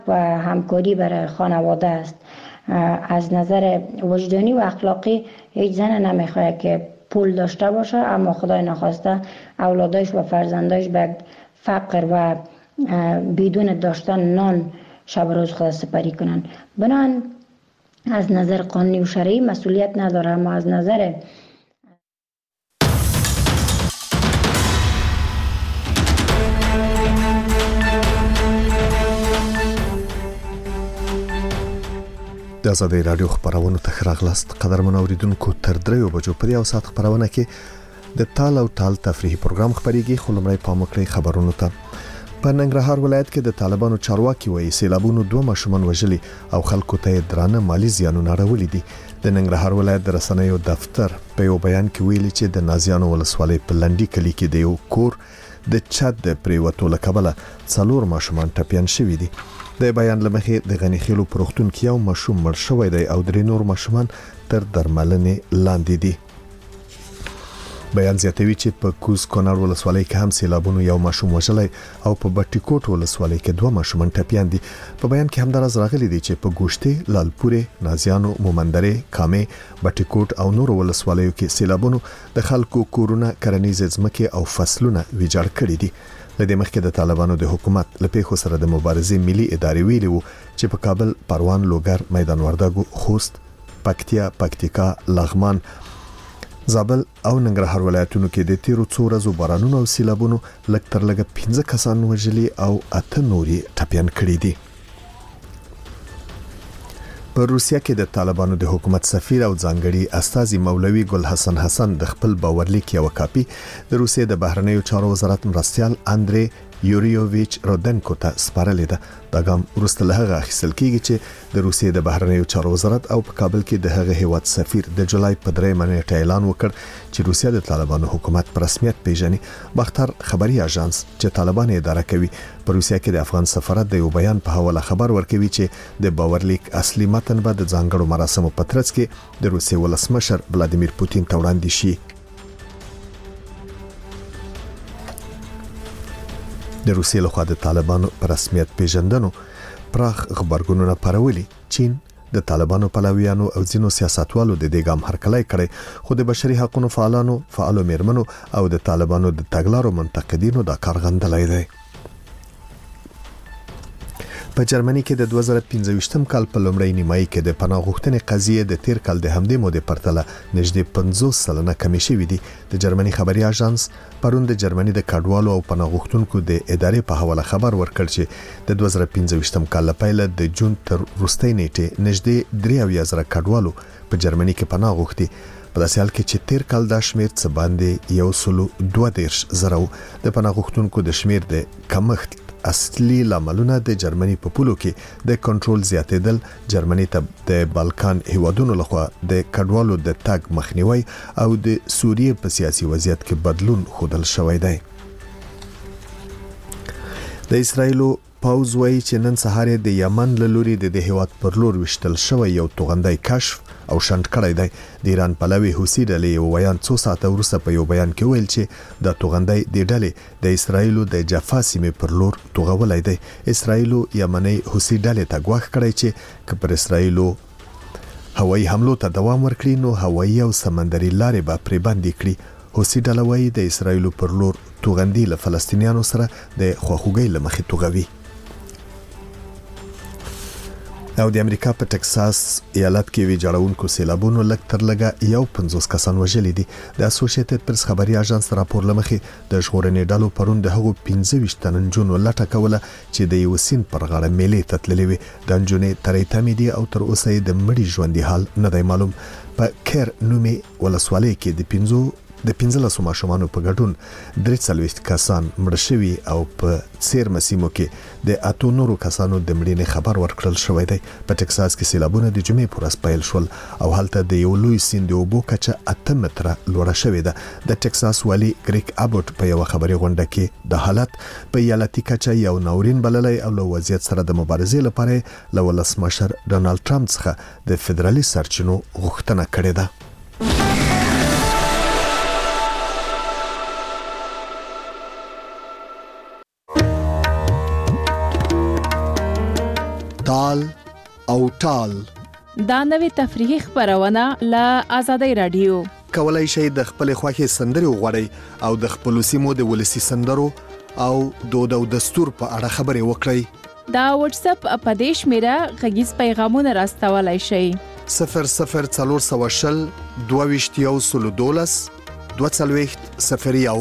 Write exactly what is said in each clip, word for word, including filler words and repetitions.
و همکاری برای خانواده است. از نظر وجدانی و اخلاقی هیچ زن نمیخواد که پول داشته باشه اما خدای نخواسته اولادش و فرزندش به فقر و بدون داشتن نان شب روز خود سپری کنن. بنان از نظر قانونی و شرعی مسئولیت نداره، اما از نظر د آزادۍ رادیو خبرونو ته ښه راغلاست. قدرمن اوریدونکو، تر دریو بجو په یو ساعت خبرونه کې د تال او تال تفریحي پروګرام خبريږي. خو لمړی پام وکړئ خبرونو ته. په ننګرهار ولایت کې د طالبانو چارواکي وایي سیلابونو دوه ماشومان وژلي او خلکو ته درانه مالی زیانونه راوړي دي. د ننګرهار ولایت د رسنیو دفتر په یو بیان کې ویلي چې د نازیانو ولسوالۍ په لنډي کلی کې د یو کور د چت د پریوتو له کبله څلور ماشومان ټپیان شوي دي. د بیان لمخې د غنی خیلو پروختون کې یو ماشوم مړ شوی دی او درې نور ماشومان تر درملنې لاندې دي. بیان زیاتوي چې په کوز کونړ ولسوالۍ کې هم سیلابونو یو ماشوم وژلی او په بټي کوټ ولسوالۍ کې دوه ماشومان ټپیان دي. په بیان کې همدارس راغلي دي چې په ګوشتې، لالپورې، نازیانو، مومندرې، کامې، بټي کوټ او نور ولسوالیو کې سیلابونو د خلکو کورونه، کرنیزې ځمکې او فصلونه ویجاړ کړي دي. لدې مخکې د طالبانو د حکومت له پیښو سره د مبارزې ملي ادارې ویلي وو چې په کابل، پروان، لوګر، میدان وردګو، خوست، پکتیا، پکتیکا، لغمان، زابل او ننګرهار ولایتونو کې د تیرو څو ورځو بارانونو او سیلابونو لږ تر لږه پنځه کسان وژلي او اته نوري ټپیان کړي دي. په روسیه کې د طالبانو د حکومت سفیر او ځانګړي استازي مولوي ګل حسن حسن د خپل باورلیک یو کاپی د روسیې د بهرنیو چارو وزارت مرستیال اندری یوریوویچ رودنکو ته سپارلې ده. دا ګام وروسته له هغه اخیستل کیږي چې د روسیې د بهرنیو چارو وزارت او په کابل کې د هغه هیواد سفیر د جولای په درېیمه نیټه اعلان وکړ چې روسیه د طالبانو حکومت په رسمیت پیژني. باختر خبري اژانس چې طالبان اداره کوي په روسیه کې د افغان سفارت د یو بیان په حواله خبر ورکوي چې د باورلیک اصلي متن به د ځانګړو مراسمو په ترڅ کې د روسیې ولسمشر ولادیمیر پوتین ته وړاندې شي. د روسیې لخوا د طالبانو په رسمیت پیژندنو پراخ خبرګونونه پارولي. چین د طالبانو پلویانو او ځینو سیاستوالو د دې ګام هرکلی کړی، خو د بشري حقوقو فعالانو، فعالو میرمنو او د طالبانو د تګلارو منتقدینو دا کار غندلی دی. په جرمني کې د دوه زره پنځه ویشتم کال په لومړۍ نیمایي کې د پناه غوښتنې قضیې د تیر کال د همدې مودې پرتله نږدې پنځوس سلنه کمې شوې دي. د جرمني خبري اژانس پرون د جرمني د کډوالو او پناه غوښتونکو د ادارې په حواله خبر ورکړ چې د دوه زره پنځه ویشتم کال له پیله د جون تر وروستۍ نیټې نږدې درې اویا زره کډوالو په جرمني کې پناه غوښتي. په داسې حال کې چې تیر کال دا شمیر څه باندې یو سلو دوه دېرش زره د پناه غوښتونکو د شمیر د کمښت اصلي لاملونه د جرمني په پولو کې د کنټرول زیاتېدل، جرمني ته د بالکان هیوادونو لخوا د کډوالو د تګ مخنیوي او د سوریې په سیاسي وضعیت کې بدلون ښودل شوی دی. د اسرایلو پاوز وایي چې نن سهار د یمن له لوري د دې هیواد پر لور وشتل شوی یو توغندی کشف او شنډ کړی دی. د ایران پلوي حوثي ډلې یو بیان څو ساعته وروسته په یو بیان کې ویل چې د توغندی د ډلې د اسرایلو د جفا سیمې پر لور توغولی دی. اسرایلو یمني حوثي ډلې ته ګواښ کړی چې که پر اسرایلو هوایي حملو ته دوام ورکړي نو هوایي او سمندري لارې به پرې بندې کړي. حوثي ډله وایي د اسرایلو پر لور توغندي له فلسطینیانو سره د خواخوږۍ له مخې توغوي. او د امریکا په ټکساس ایالت کې ویجاړونکو سیلابونو لږ تر لږه یو پنځوس کسان وژلي دي. د اسوسییټډ پریس خبري اژانس راپور لمخې د ژغورنې ډلو پرون د هغو پنځه ویشت تنه نجونو لټه کوله چې د یو سیند پر غاړه میلې ته تللې وې. د نجونې ترې تمې دي او تر اوسه یې د مړي ژوندي حال نه دی معلوم. په کیر نومې ولسوالۍ کې د پنځو د پنځلسو ماشومانو په ګډون درې څلوېښت کسان مړه شوي او په څېرمه سیمو کې د اتو نورو کسانو د مړینې خبر ورکړل شوی دی. په ټکساس کې سیلابونه د جمعې په ورځ پیل شول او هلته د یو لوی سیند د اوبو کچه اته متره لوړه شوې ده. د ټکساس والي ګریګ ابوټ په یوه خبري غونډه کې د حالت په ایالتي کچه یو ناورین بللی او له وضعیت سره د مبارزې لپاره له ولسمشر ډونالډ ټرمپ څخه د فدرالي سرچینو غوښتنه کړې ده. تال او ټال. دا نوې تفریحي خبرونه له آزادۍ رادیو. کولای شئ د خپل خوښي سندري وغوړئ او د خپل سیمو د ولسی سندرو او دود او دستور په اړه خبرې وکړئ. دا واتس اپ په دې شمیره غږیز پیغامونه راستولای شئ. صفر صفر څلور سوه شل دوه ویشت یو سلو دولس دوه څلوېښت صفر یو.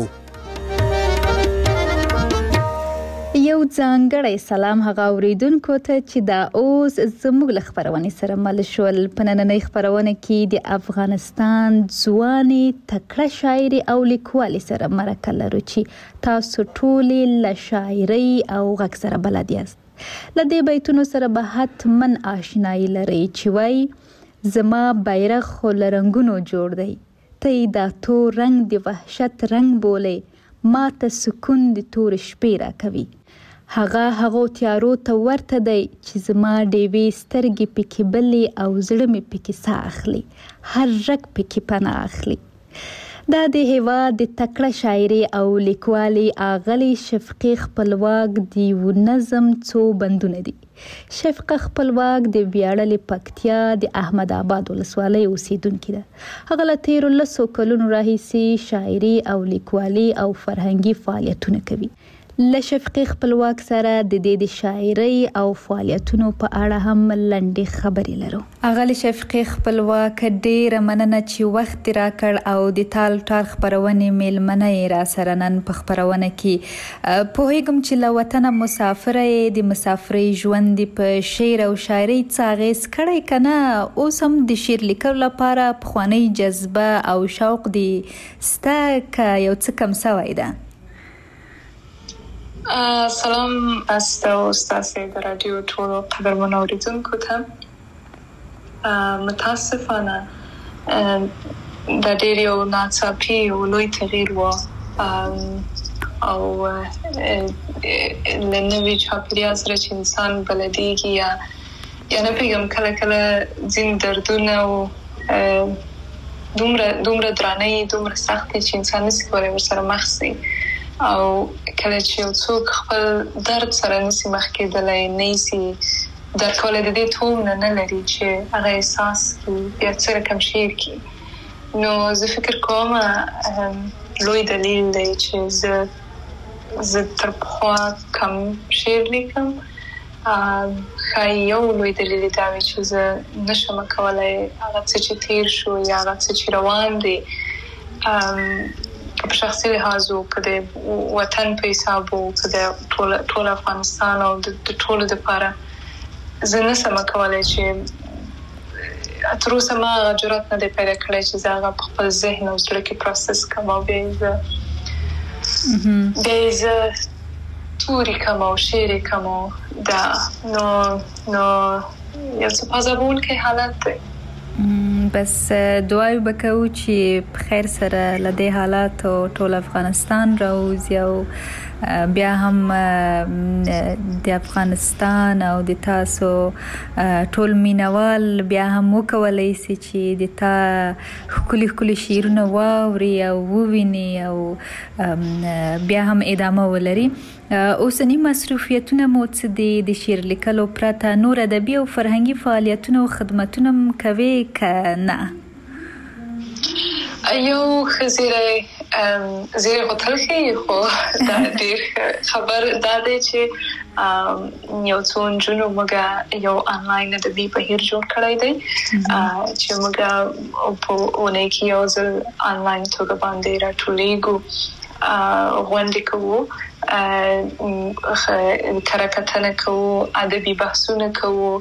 یو ځانګړی سلام هغه اوریدونکو ته چې دا اوس زموږ له خبرونې سره مل شول. په نننۍ خبرونه کې د افغانستان ځوانې تکړه شاعري او لیکوالې سره مرکه لرو چې تاسو ټولې له شاعرۍ او غږ سره بلد یاست. له دې بیتونو سره به حتمن آشنایي لرئ چې وایي زما بیرغ خو له رنګونو جوړ دی، ته یې دا تور رنګ د وحشت رنګ بولې، ما ته سکون د تور شپې راکوي. هغه هغو تیارو ته ورته دی چې زما ډیوې سترګې پکې بلې او زړه مې پکې ساه اخلي، هر رګ پکې پناه اخلي. دا د هیواد د تکړه شاعري او لیکوالي اغلي شفقي خپلواک د یو نظم څو بندونه دي. شفقه خپلواک د ویاړلې پکتیا د احمد آباد ولسوالۍ اوسیدونکې ده. هغه له تیرو لسو کلونو راهیسې شاعري او لیکوالي او فرهنګي فعالیتونه کوي. له شفقي خپلواک سره د دې د شاعري او فعالیتونو په اړه هم لنډې خبرې لرو. هغه له شفقي خپلواک ډېره مننه چې وخت راکړ او د تال ټال خبرونې میلمنه یې را سره نن په خبرونه کې. پوهیږم چې له وطنه مسافره یې، د مسافرۍ ژوند په شعر او شاعري څه اغېز کړی که نه؟ اوس هم د شعر لیکلو لپاره پخوانۍ جذبه او شوق دې سته که یو څه کم سوی ده؟ سلام است و استاسه در رادیو ټولو قدرمن اوریدونکو ته. متاسفانه دا ډېر یو ناڅاپي او لوی تغییر و او له نوي چاپېریال سره چې انسان بلدېږي یا یا نه پوهېږم کله کله ځینې دردونه او دومره دومره درانه یي، دومره سخت دي چې انسان نسي کولی ورسره مخ سي. او کله چې یو څوک خپل درد سره نسي مخ کېدلی، نه سي درک کولی، د دې توم نه نه لري چې هغه احساس کړي یا څه رقم شعر کړي، نو زه فکر کوم لوی دلیل دی چې زه زه تر پخوا کم شعر لیکم. ښایي یو لوی دلیل دا وي چې زه نشم کولی هغه څه چې تیر شو یا هغه څه چې روان دی په شخصي لحاظ او که د وطن په حساب او که د ټول افغانستان او د ټولو دپاره زه نسم کولی چې تر اوسه ما هغه جرات نه دی پیدا کړی چې زه هغه په خپل ذهن او زړه کې پروسس کړم او بیا یې زه بیا یې زه توري کړم او شعر یې کړم. دا نو نو یو څه پازابونکی حالت دی. بس دعای وکړو چې په خیر سره له دې حالاتو ټول افغانستان راوځي او بیا هم د افغانستان او د تاسو ټول مینوال بیا هم وکولی سي چې د تا ښکلي ښکلي شعرونه واوري او وویني او بیا هم ادامه ولري. اوسني مصروفیتونه مو څه دي؟ د شعر لیکلو پرته نور ادبي او فرهنګي فعالیتونه او خدمتونه هم کوې که نه؟ یو ښه زیری زیری خو تلخي خو دا ډېر خبر دا دی چې یو څو نجونو موږ یو آنلاین ادبي بهیر جوړ کړی دی چې موږ په اونۍ کې یو ځل آنلاین توګه باندې راټولیږو، غونډې کوو، کره کتنه کوو، ادبي بحثونه کوو،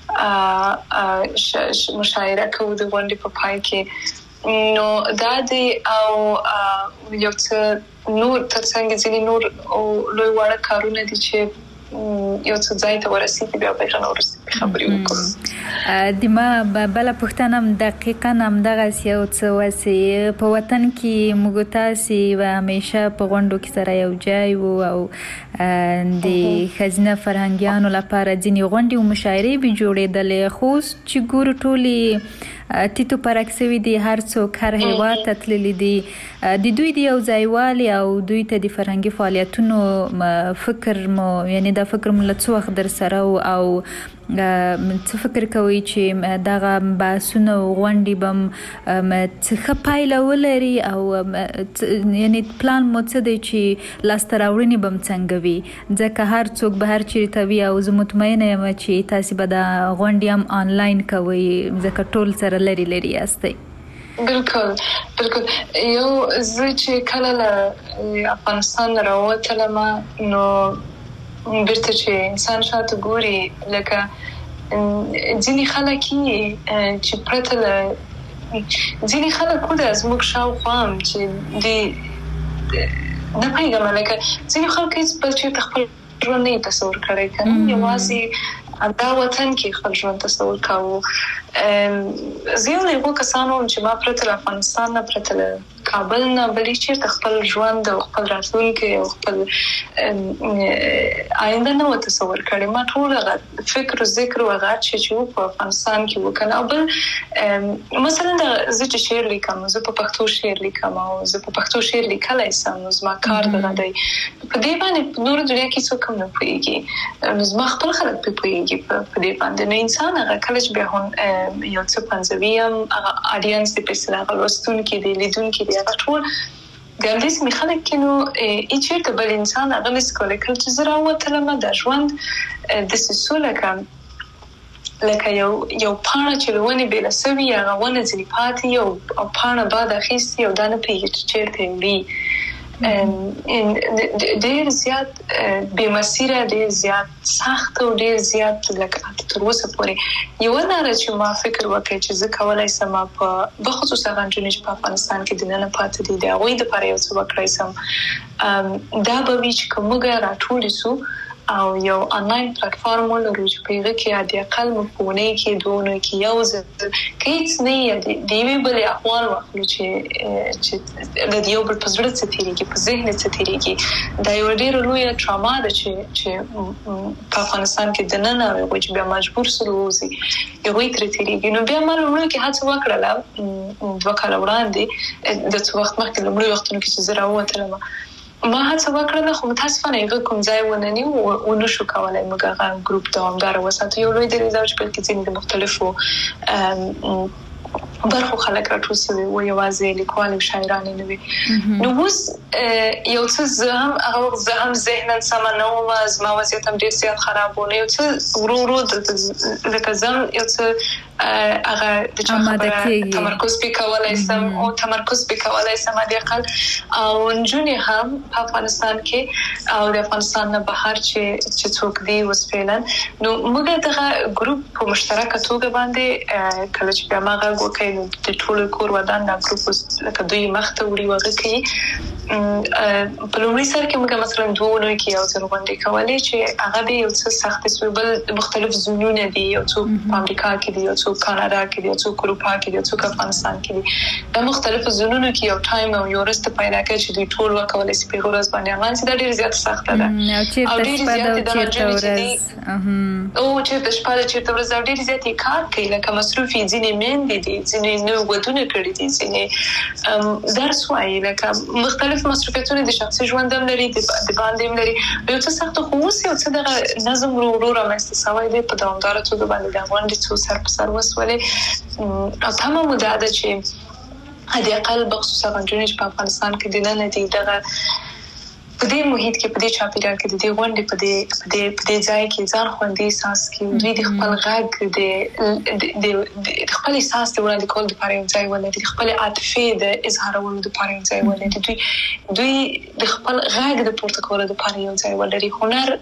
مشاعره کوو د غونډې په پای کې. نو دا دی او یو څه نور ترڅنګ ځینې نور لوی واړه کارونه دي چې یو څه ځای ته ورسېږي بیا به هغه وروسته خبرې وکړو. د ما بله پوښتنه هم دقیقا همدغسې یو څه وسې په وطن کې موږ تاسې به همیشه په غونډو کې سره یو ځای وو او د ښځینه فرهنګیانو لپاره ځینې غونډې او مشاعرې به جوړېدلې، خو اوس چې ګورو ټولې تیتو پرک سوي دي، هر څوک هر هیواد ته تللی دي. د دوی د یو ځایوالي او دوی ته د فرهنګي فعالیتونو فکر مو یعنی دا فکر مو له څه وخت در سره او څه فکر کوي چې دغه باسونه غونډې بم څه پایله ولري او یعنی پلان مو څه دی چې لاسته راوړنې بم څنګه وي ځکه هر څوک به هر چیرته وي او زه مطمئنه یم چې تاسو به د غونډې هم آنلاین کوئ ځکه ټول سره لري لري یاستئ. بالکل بالکل یو زه چې کله له افغانستان راووتلم نو بیرته چې انسان شاته ګوري لکه ځینې خلک چې پرته له ځینې خلک خو د زموږ شاوخوا هم چې د نه پوهېږم لکه ځینې خلک هېڅ بل چېرته خپل ژوند نه یې تصور کړی که نه یوازې دا وطن کې خپل ژوند تصور کاوه. زه یو له هغو کسانو وم چې ما پرته له افغانستان نه پرته له کابل نه بلې چېرته خپل ژوند او خپل راتلونکی او خپل آینده نه و تصور کړی. ما ټول هغه فکر و ذکر و هغه چې و په افغانستان کې وکړه. او بل مثلا زه چې شعر لیکم زه په پښتو شعر لیکم او زه په پښتو شعر لیکلی سم نو زما کار دغه دی په دې باندې په نورو دنیا کې څوک هم نه پوهېږي نو زما خپل خلک پرې پوهېږي په دې باندې. نو انسان هغه کله چې بیا یو څه پنځوي هم هغه اډینس دی په اصطلاح هغه لوستونکي دی لیدونکي دی هغه ټول ګردې سمې خلک کې نو هېڅ چېرته بل انسان هغه نشي کولی. کله چې زه راووتلم دا ژوند داسې سو لکه لکه یو یو پاڼه چې له ونې بېله سوي هغه ونه ځینې پاتې او پاڼه باد اخیستي او دا نه پوهېږي چې چېرته وړي. ډېر زیات بې مسیره ډېر زیات سخت او ډېر زیات لکه تر اوسه پورې یوه لاره چې ما فکر وکړی چې زه کولی سم په بخصوص هغه نجونې چې په افغانستان کې دننه پاتې دي د هغوی دپاره یو څه وکړی سم دا به وي چې که موږ راټولې سو او یو آنلاین پلیټفارم ولرو چې په هغه کې حد اقل موږ په اونۍ کې دوه اونۍ کې یو ځل که هېڅ نه وي د یوې بلې احوال واخلو چې چې له یو بل په زړه څه تېرېږي په ذهن څه تېرېږي. دا یوه ډېره لویه ټراما ده چې چې په افغانستان کې دننه هغوی چې بیا مجبور سول ووځي هغوی ترې تېرېږي. نو بیا ما لومړیو کې هڅه وکړله دوه کاله وړاندې د څه وخت مخکې لومړیو وختونو کې چې زه راووتلم ما هڅه وکړله خو متاسفانه هغه کوم ځای ونه نیو ونه شو کولی موږ هغه ګروپ دوامداره وساتو. یو لوی دلیل دا و چې په کې ځینې د مختلفو برخو خلک راټول سوي وو یوازې لیکوال او شاعران نه وي. نو اوس یو څه زه هم هغه زه هم ذهنا سمه نه وم زما وضعیت هم ډېر زیات خراب و نو یو څه ورو ورو دلته لکه زه هم یو څه هغه د چا خبره تمرکز پې کولی سم او تمرکز پې کولی سم حد اقل او نجونې هم په افغانستان کې او د افغانستان نه بهر چې چې څوک دي اوس فعلا نو موږ دغه ګروپ په مشترکه توګه باندې کله چې بیا ما غږ وکړی نو د ټولو کور ودان دا ګروپ اوس لکه دوی مخ ته وړي وغه کوي. په لومړي سر کې موږ مثلا دوه اونۍ کې یو ځل غونډې کولې چې هغه به یو څه سختې سوې بل مختلف زونونه دي یو څوک په امریکا کې دي یو څوک کاناډا کې دي یو څوک اروپا کې دي یو څوک افغانستان کې دي. دا مختلف زونونو کې یو ټایم او یو ورځ پیدا کړي چې دوی ټول وکولای شي په ورځ باندې اعلان شي. دا ډېر زیات سخته ده او ډېر زیات د ورځې او چې د شپه چې د ورځې ډېر زیات کار کوي لکه مصروفي ځینې میندې دي ځینې نو ودونه کړي دي ځینې درس وایي لکه مختلف مصروفیتونه د شخصي ژوند هم لري د باندې هم لري. یو څه سخت خو اوس یو څه دغه نظم ورو ورو رامنځته شوی دی په دوامداره توګه باندې د غونډې څو سر په سر وسولې او تمامه موده ده چې حد اقل بخصوص هغه نجونې چې په افغانستان کې دننه دي دغه په دې محیط کې په دې چاپیریال کې د دې غونډې په دې په دې په دې ځای کې ځان خوندي احساس کوي دوی د خپل غږ د د خپل احساس د وړاندې کولو لپاره یو ځای ولري د خپل عاطفې د اظهارولو لپاره یو ځای ولري دوی دوی د خپل غږ د پورته کولو لپاره یو ځای ولري. هنر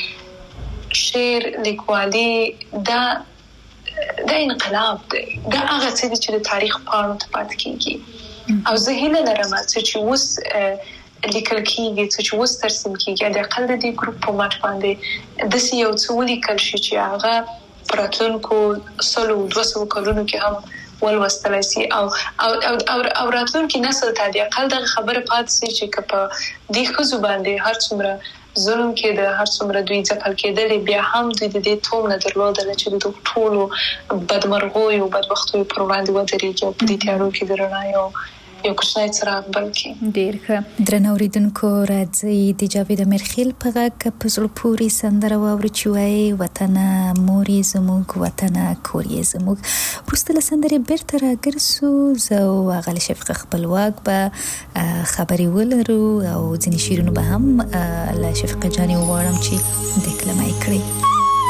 شعر لیکوالي دا دا انقلاب دی دا هغه څه چې د تاریخ پاڼو ته پاتې کېږي او زه هیله لرم چې اوس لیکل کېږي چې اوس ترسیم کېږي د اقل د دې ګروپ په مټ باندې داسې یو څه ولیکل شي چې هغه په راتلونکو سلو دوه سوو کلونو کې هم ولوستلی سي او او او او راتلونکي نسل ته د اقل دغه خبره پاتې سي چې که په دې ښځو باندې هر څومره ظلم کې د هر څومره دوی ځپل کېدلې بیا هم دوی د دې توم نه درلودله چې د ټولو بدمرغیو بدبختیو پر وړاندې ودرېږي او په دې تیارو کې د رڼا یو یو کوچنی څراغ بل کړي. ډیر ښه. درنو اوریدونکو راځي د جاوید امرخیل په غږ په زړه پورې سندره واورو چې وایي وطن موري زموږ وطن کوري زموږ. وروسته له سندرې بیرته راګرځو زه او هغه شفقه خپلواک به خبرې ولرو او ځینې شعرونه به هم له شفقه جانې وغواړم چې دکلمه یې کړي.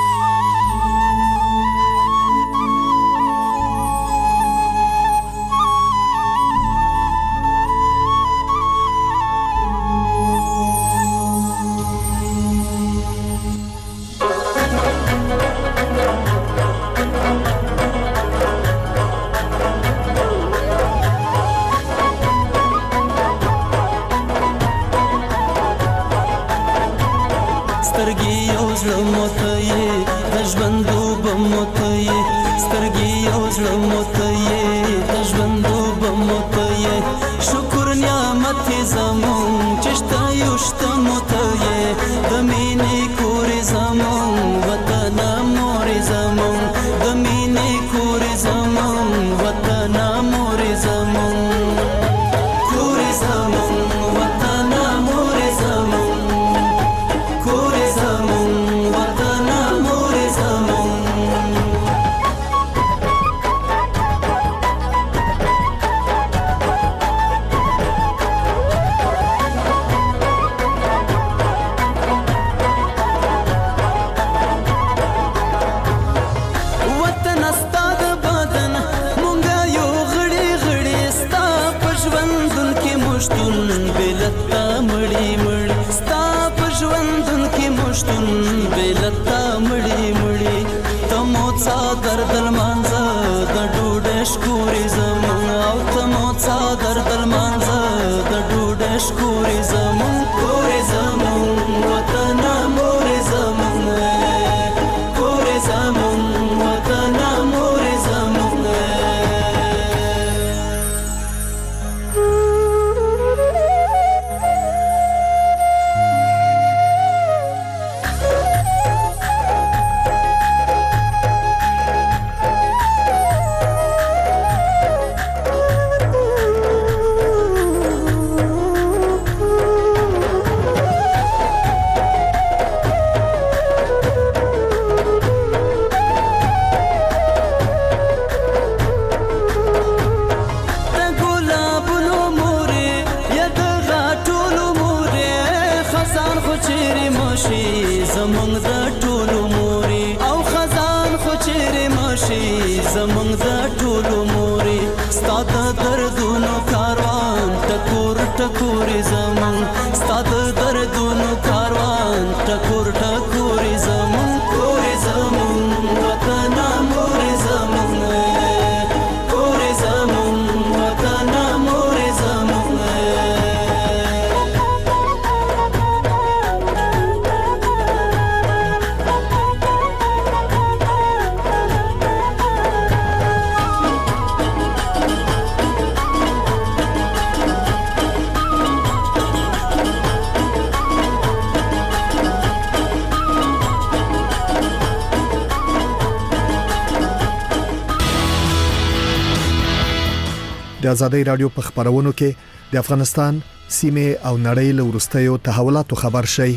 د آزادۍ رادیو په خبرونو کې د افغانستان سیمه او نړۍ له وروستیو تحولاتو خبر شي.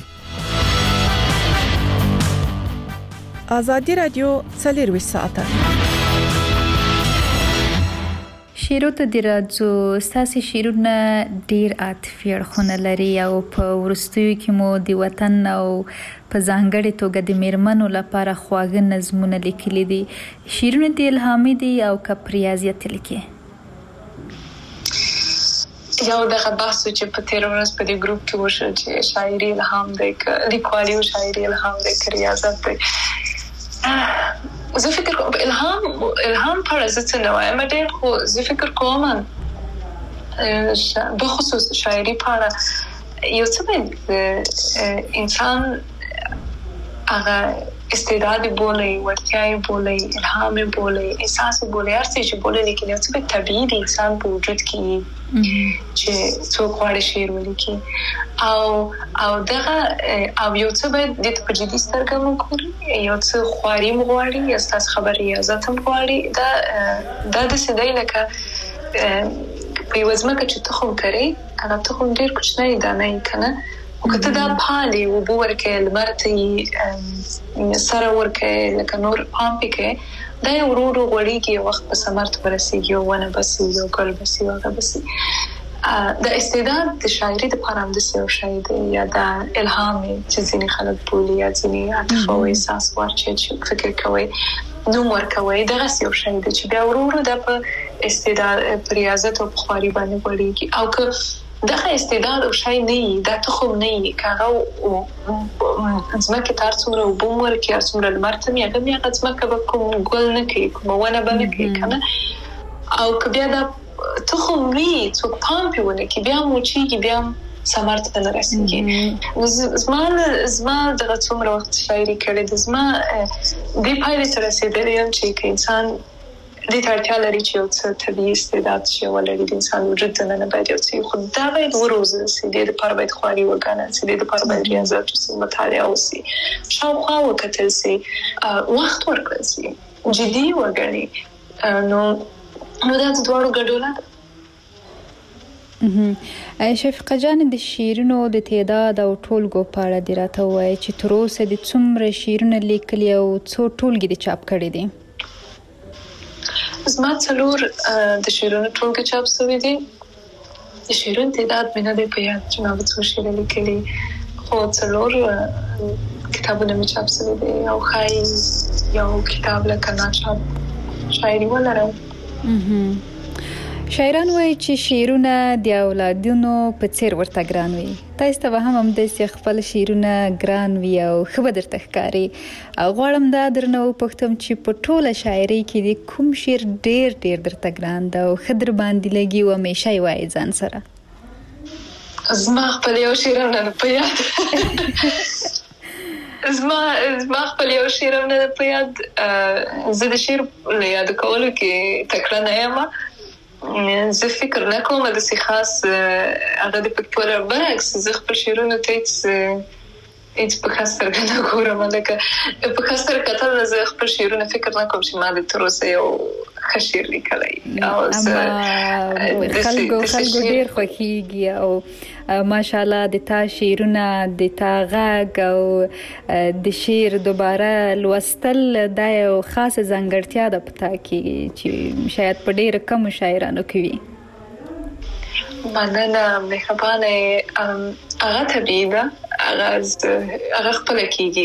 آزادۍ رادیو څلور ساعته شیرو ته د راځو. ساسي شیرونه ډیر عاطفي اړخونه لري او په ورستیو کې مو د وطن او په ځانګړي توګه د میرمنو لپاره خواږه نظمونه لیکلي دي. شیرونه د الهامي دي او کپریازیت لیکي. یو دغه بحث چې په تیر ورځ په دې ګروپ کې وشو چې شاعري الهام دی ک لیکوالي او شاعري الهام دی ک ریاضت دی. زه فکر کوم الهام الهام پر ځکه نه وایم ډېر خو زه فکر کوم به خصوص شاعري پر یو څه انسان هغه استعداد بولی ورتیای بولی الهام بولی احساس بولی هر څه چې بولی لیکي یو څه طبيعي د انسان په وجود کې چې څوک غواړي شعر ولیکي او او دغه او یو څه باید د په جدي سترګه وګوري یو څه خواري مغواړي استاس خبري ازت هم غواړي دا دا د سیدای لکه په یو ځمکه چې تخم کري هغه تخم ډیر کوچنی دانه کنه او کته دا پالي او بورکه لمرته سره ورکه لکه نور پامپ کې دا یو ورو ورو غوړیږي وخت په سمرت ورسیږي او ونه بسي یو ګل بسي او بسي د استعداد د شاعري د پاره هم د سیو شاعر یا د الهام چې ځینې خلک بولي یا ځینې عاطفه او احساس ورچې چې فکر کوي نو ورکوي دغه سیو شاعر چې بیا ورو ورو د استعداد ریاضت او بخاري باندې وړيږي او که دغه استعداد او شاعر نه دا تخم نه کاغه او ځمکه تر څومره وبمر کې څومره مرتم یا غمیا ځمکه به کوم ګل نه کوي کوم ونه به نه کوي کنه او که بیا دا تخم وی څوک پامپونه کې بیا موچیږي بیا سمارت ته رسیږي زما زما دغه څومره وخت شاعري کړې د زما د پایلې سره رسیدلې هم چې انسان د ترتیا لري چې یو څه طبيعي استعداد شي ولري د انسان وجود نه نه باید یو څه خو دا باید وروزه سي د لپاره باید خواري وکړي سي د لپاره باید ریاضت او مطالعه وسي شاوخوا وکتل سي وخت ورکړي سي جدي وګڼي نو نو دا د دوړو ګډوله شفیقه جان د شیرونو د تعداد او ټولګو په اړه دی راته وایي چې تر اوسه د څومره شیرونه لیکلي او څو ټولګي د چاپ کړي دي زما څلور د شیرونو ټولګي چاپ شوي دي د شیرونو تعداد مې نه دی په یاد چې ما څو شعر لیکلي خو څلور کتابونه مې چاپ شوي دي او خای یو کتاب لکه ناچاپ شاعري ولرم شاعران وایي چې شعرونه د اولادونو په څیر ورته ګران وي تاسو ته هم هم د خپل شعرونه ګران وي او خو درته ښکاري غواړم دا درنه وپوښتم چې په ټوله شاعري کې د کوم شعر ډیر ډیر درته ګران ده او خدر باندې لګي او همیشه یې وایي ځان سره زما خپل یو شعر نه په یاد زما زما خپل یو شعر نه په یاد زه د شعر له یاد کولو کې تکړه نه یم زه فکر نه کوم د سي خاص هغه د پکتور برعکس زه خپل شعرونه ته هیڅ په خاطر نه ګورم لکه په خاطر کتل زه خپل شعرونه فکر نه کوم چې ما د تر اوسه یو خشیر لیکلی او خلکو خلکو ډیر خوښیږي او ماشاءالله د تا شعرونه د تا غږ او د شعر دوباره لوستل دا یو خاصه ځانګړتیا ده پتا کې چې شاید په ډیر کم شاعرانو کې وي مننه مهربانه هغه طبیعي ده هغه هغه خپل کېږي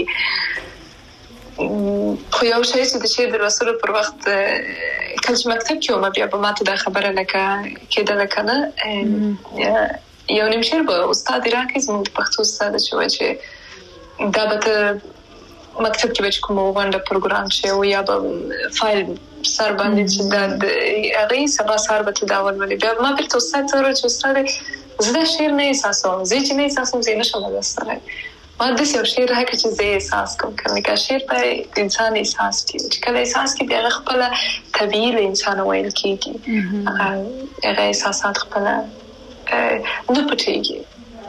خو یو شی چې د شعر د لوستلو پر وخت کله چې مکتب کې وم بیا به ماته دا خبره لکه کېدله کنه یو نیم شعر به استاد راکړي زموږ د پښتو استاد چې وایي چې دا به ته مکتب کې به چې کوم غونډه پروګرام شي او یا به فایل سر باندې چې دا هغه سبا سر به ته دا ولولې بیا ما بیرته استاد ته ورته چې استاد زه دا شعر نه احساسوم زه چې نه احساسوم زه نشم لوستلی ما د یو شعر راکړي چې زه احساس کوم کنه که شعر په انسان احساس کوي چې کله احساس کوي بیا خپل طبيعي له انسان ویل کېږي هغه احساسات خپل نه پټيږي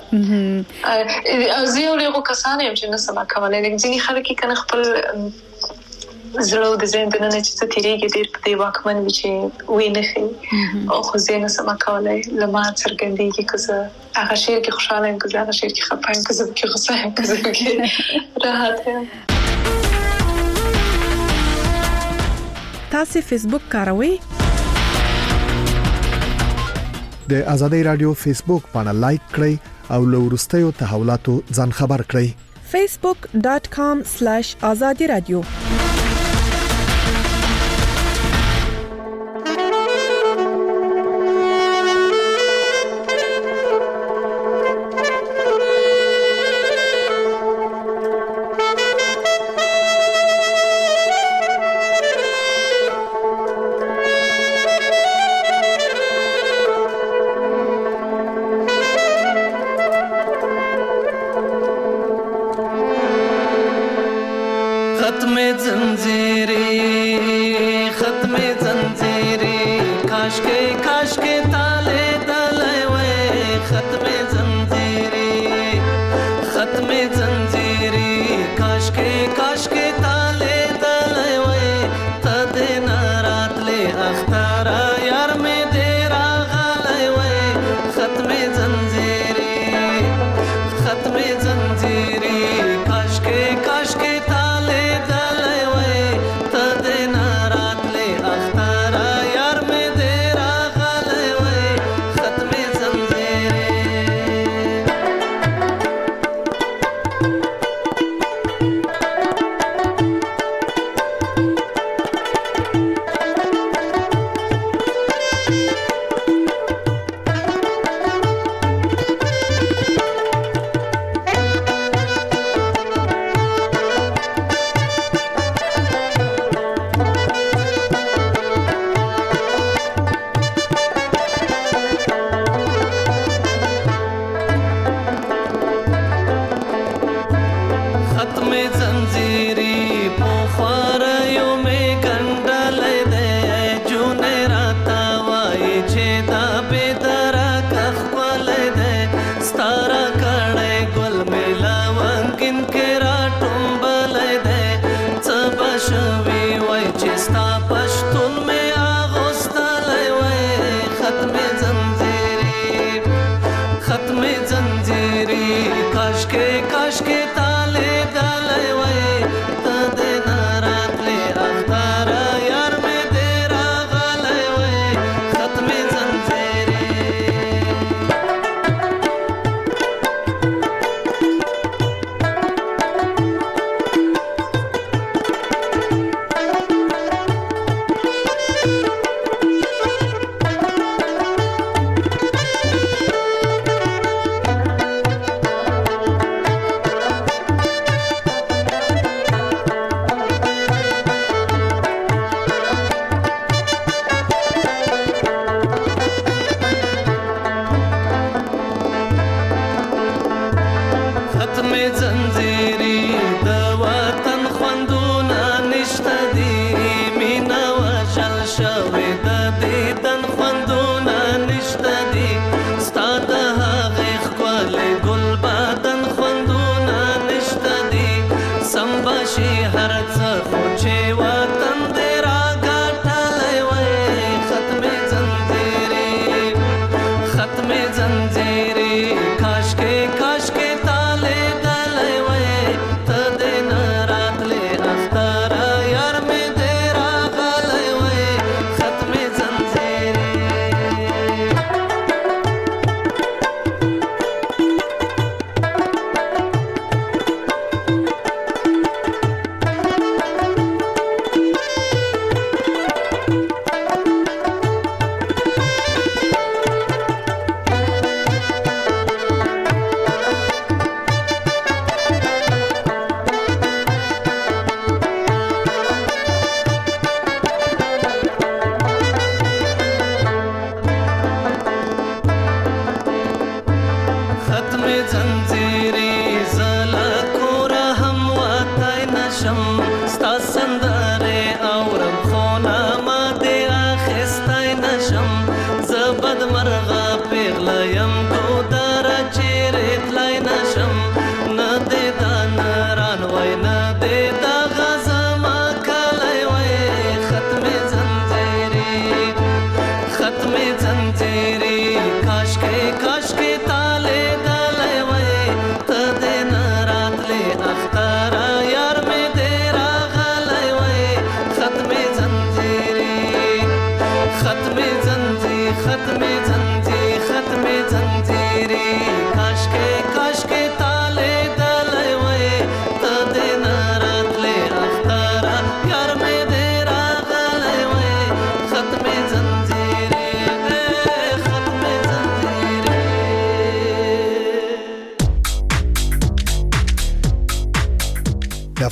او زه یو له کسانو یم چې نه سم کولای لکه ځینې خلک کنه خپل زړه د ذهن د نه چې تیریږي ډېر په دی واکمن وي چې وې نه خي او خو زه نه سم کولای لمه څرګندېږي که زه هغه شعر کې خوشاله یم که زه هغه شعر کې خفه یم که زه کې غصه یم که زه کې راحت یم تاسو فیسبوک کاروئ د آزادۍ رادیو فیسبوک باندې لایک کړئ او له وروستیو تحولاتو ځان خبر کړئ facebook dot com slash azadi radio ختم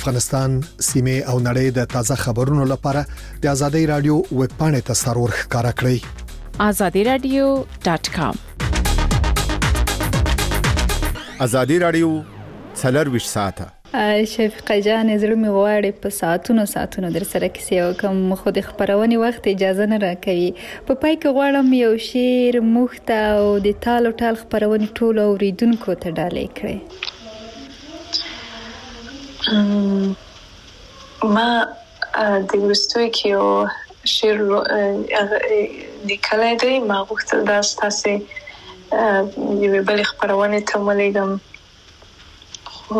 افغانستان، سیمه او نړۍ د تازه خبرونو لپاره د ازادي رادیو ویب پاڼې ته سرور ښکارا کړئ. azadi radio dot com. ازادي رادیو څلور ساعته. شفیقه جان زړه می غواړي په ساعتونو ساعتونو در سره کیسې وکم، خو د خبرونې وخت اجازه نه راکوي. په پای کې غواړم یو شعر مخته او د تال او ټال خبرونې ټول اوریدونکو ته ډالۍ کړي. ما د ورستوي کې یو شعر لیکلی دی. ما غوښتل دا ستاسې یوې بلې خپرونې ته ولیږم، خو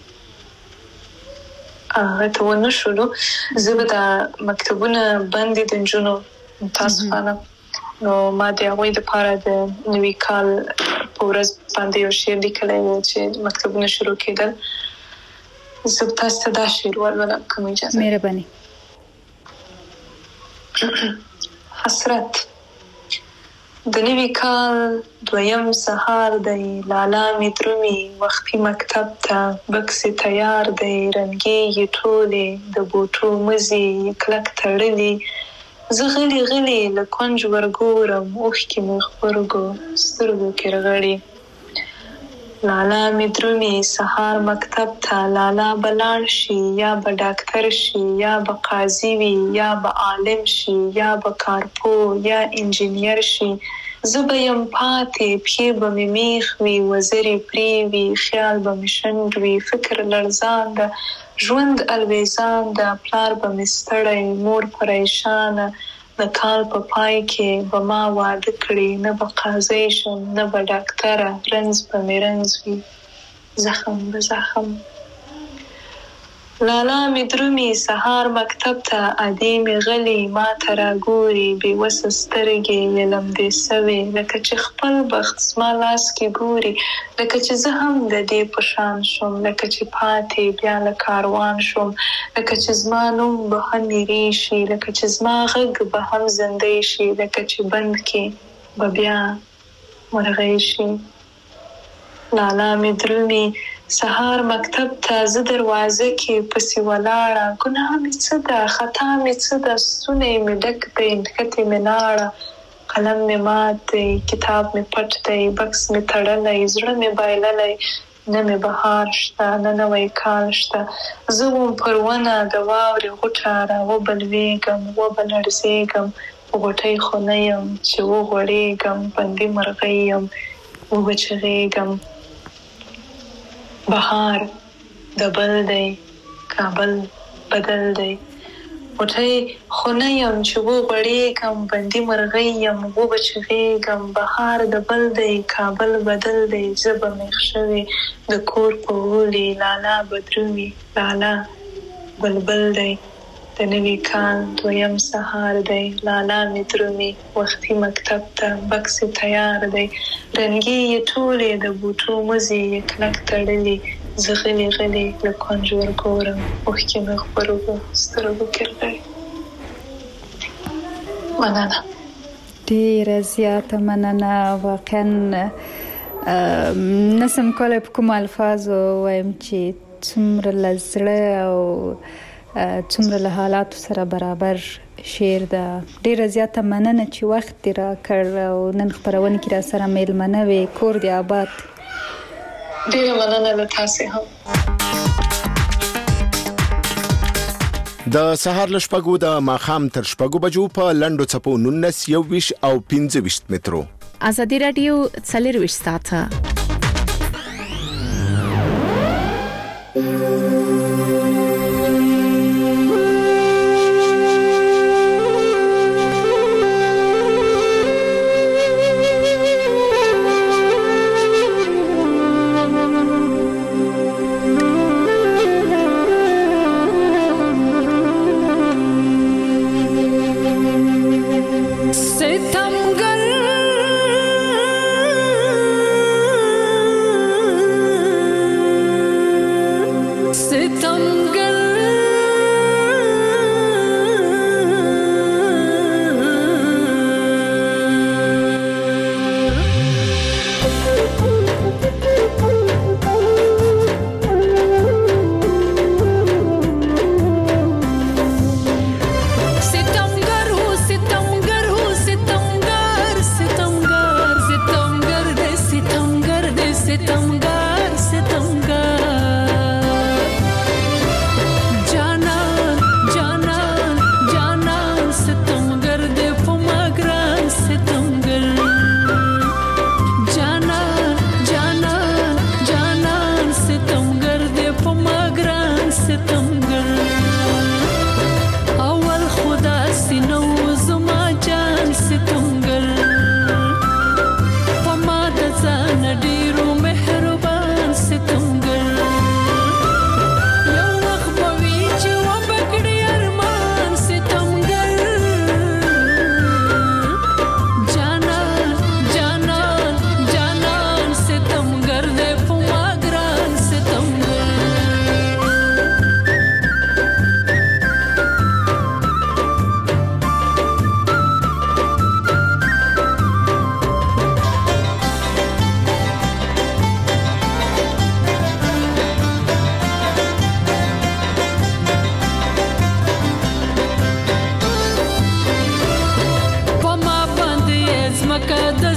هغه ته ونه شولو. زه به دا مکتبونه بندې د نجونو متاسفانه، نو ما د هغوی دپاره د نوي کال په ورځ باندې یو شعر لیکلی و چې مکتبونه شروع کېدل. زه به تاسو ته دا شعر ولولم که مو اجازه. مهرباني. حسرت. د نوي کال دویم سهار دی، لالا می درومي وختي مکتب ته، بکس تیار دی، رنګي یې ټولې د بوټو مزي کلک تړلي. زه غلي غلي له کونج ورګورم، اوښکې مې خپرګو سترګو کې رغړي. لالا می درومي سهار مکتب ته، لالا به لاړ شي یا به ډاکټر شي یا به قاضي وي یا به عالم شي یا به کارپو یا انجینیر شي. زه به یم پاتې، پښې به مې میخ وي، وزرې پرې وي، خیال به مې شنډ وي، فکر لړزان ده، ژوند الویزان ده، پلار به مې ستړی، مور پریشانه. د کال په پای کې به ما واده کړي، نه به قاضي شم نه به ډاکټره، رنځ به مې رنځ وي، زخم به زخم. لالا می درومي سهار مکتب ته، ادې مې غلي ما ته راګوري، بېوسه سترګې یې لمدې سوې، لکه چې خپل بخت زما لاس کې ګوري، لکه چې زه هم د دې په شان شم، لکه چې پاتې بیا له کاروان شم، لکه چې زما نوم به هم هېرې شي، لکه چې زما غږ به هم زندۍ شي، لکه چې بند کې به بیا مرغۍ شي. لالا می درومي سهار مکتب ته، زه دروازه کې پسې ولاړه، ګناه مې څه ده، خطا مې څه ده، ستونی مې ډک دی، نښتې مې لاړه، قلم مې مات دی، کتاب مې پټ دی، بکس مې تړلی، زړه مې بایللی، نه مې بهار شته نه نوی کال شته. زه وم پر ونه د واورې غوټه، راوبلوېږم وبه لړزېږم، په غوټۍ خو نه یم چې وغوړېږم، بندي مرغۍ یم وبه چغېږم. بهار د بل دی، کابل بدل دی، غوټۍ خو نه یم چې وغوړېږم، بندي مرغۍ یم وبه چغېږم. بهار د بل دی، کابل بدل دی، زه به میخ شوې د کور په غولي، لالا به درومي لالا بلبل دی. د نوي کال دویم سهار دی، لالا می درومي وختي مکتب ته، بکس تیار دی، رنګي یې ټولې د بوټو مزي یې کلک تړلي. زه غلي غلي له کونج ورګورم، اوښکې مې خپرګو سترګو کې رغړي. مننه، ډېره زیاته مننه. واقعا نسم کولی په کوم الفاظو وایم چې څومره له زړه او څومره له حالاتو سره برابر شعر ده. ډېره زیاته مننه چې وخت دې راکړ او نن خپرونې کې را سره میلمنه وې. کور دې آباد. ډېره مننه له تاسې هم. د سهار له شپږو د ماښام تر شپږو بجو په لنډو څپو نولس، یوویشت او پنځه ویشت مترو. ازادي رادیو څلور ساعته.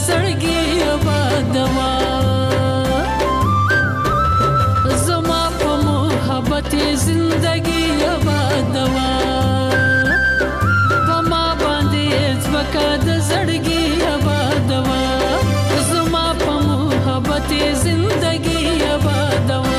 زړګي آبادوا زما په محبت زندگی آبادوا په ما باندې ځمکه د زړګي آبادوا زما په محبت زندگی آبادوا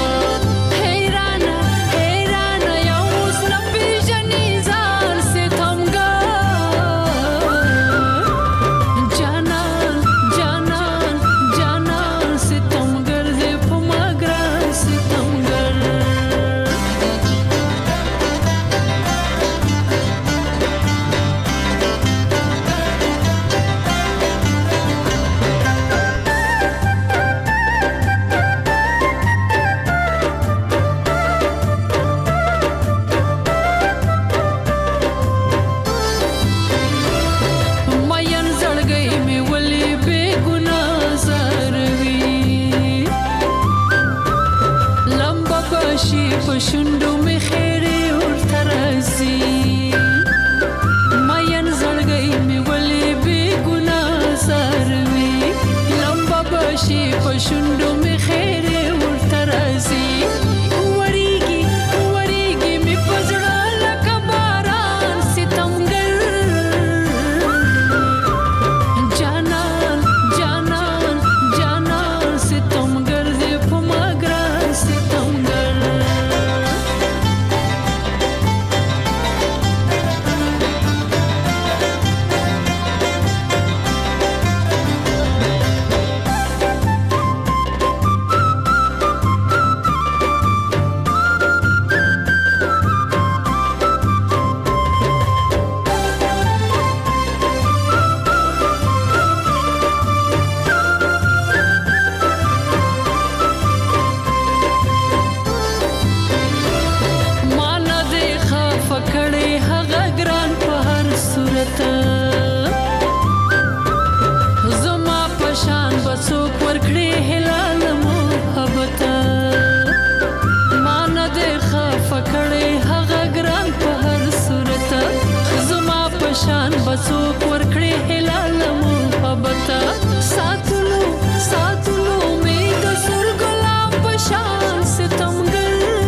شوندو می خیری ورته راځي ماین زړګی می ولې بې ګناه زاروي لمبه بشي په شوندو می خیری ورته راځي وریږي وریږي می په زړه لکه باران ستمګر جانان جانان جانان ستمګر دې په ما ګران ستمګر زما پشان بڅوک ورکړي هلال محبت مان دې خفه کړي هغه ګران په هر صورت زما پشان بڅوک ورکړي هلال محبت ساتلو ساتلو می د سر ګلاب پشان ستمګر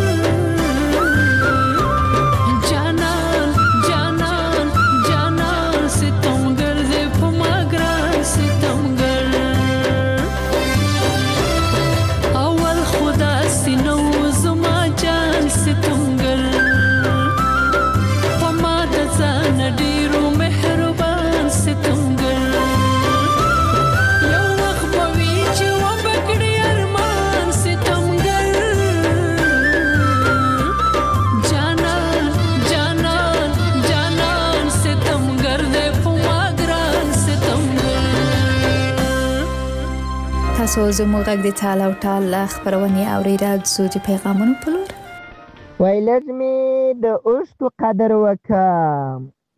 تاسو زموږ غږ د ټال او ټال خبرونه اوریدل زو د پیغامونو په لور وای لږمې د اوښکو قدر وکړه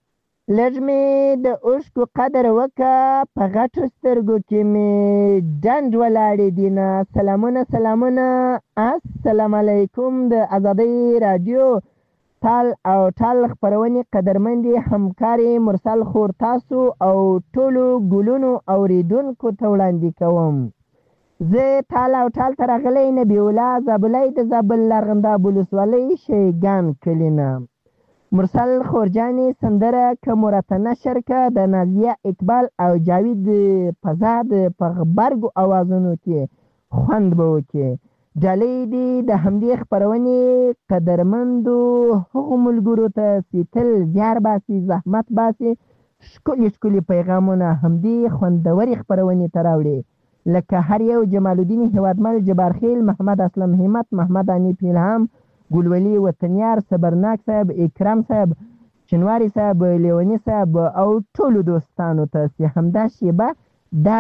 لږمې د اوښکو قدر وکړه په غټو سترګو کې مې ډنډ ولاړې دینه سلامونه سلامونه السلام علیکم د آزادۍ رادیو ټال او ټال خبرونه قدرمندي همکاري مرسل خور تاسو او ټولو ګلونو اوریدونکو ته وړاندې کوم زه ټال او ټال ته راغلی نبی الله زابلی د زابل لرغنداب ولسوالۍ شیګان کلي نه مرسل خورجانې سندره که مرته نشر که د نازیه اقبال او جاوید فضا د په غبرګو اوازونو کې خوند به وکړي ډالۍ دې د همدې خپرونې قدرمندو هغو ملګرو ته چې تل زیار باسي زحمت باسي ښکلي ښکلي پیغامونه همدې خوندورې خپرونې ته راوړي لکه هر یو جمال الدین هیوادمل جبارخیل محمد اسلم همت محمد انیف الهام ګلولي وطنیار صبرناک صاحب اکرام صاحب چنواری صاحب لیونی صاحب او ټولو دوستانو ته چې همدا شیبه دا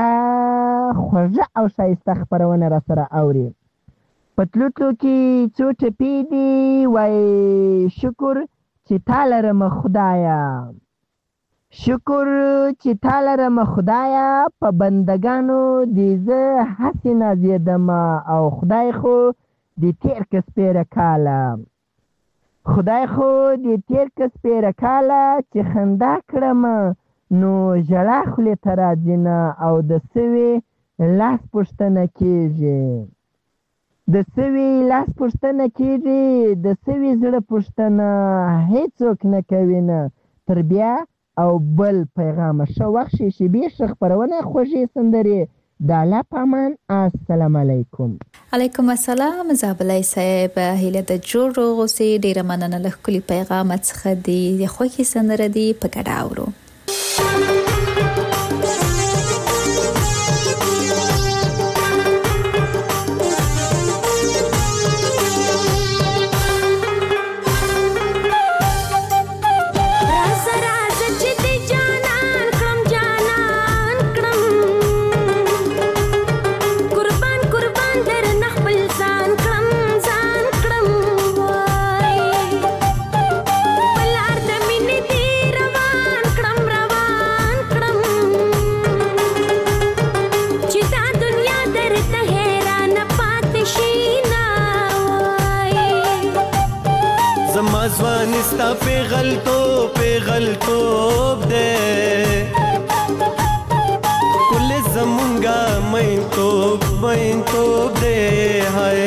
خوږه او ښایسته خپرونه را سره اوري په تلو تلو کې څو ټپې دي وای شکر چې تا لرم خدایه شکر چې تا لرم خدایه په بندګانو دې زه هسې نازېدم او خدای خو دې تېر که سپېره کاله خدای خو دې تېر که سپېره کاله چې خندا کړم نو ژړا خولې ته راځي نه او د سوي لاس پوښتنه کېږي. د سوي لاس پوښتنه کېږي، د سوي زړه پوښتنه هیڅوک نه کوي نه. تر بیا او بل پیغامه ښه وخت شي. شیبې ښه خپرونه خوږې سندرې د الله په امان. السلام علیکم. علیکم السلام. زابلای صاحب هیله د جوړ روغ اوسې. ډیره مننه له ښکلي پیغام څخه دی. خوښې سندره دی په ګډه اورو. ځوانستا پیغلتو پیغلتوب دے کل زمونگا مین توب مین توب دے ہائے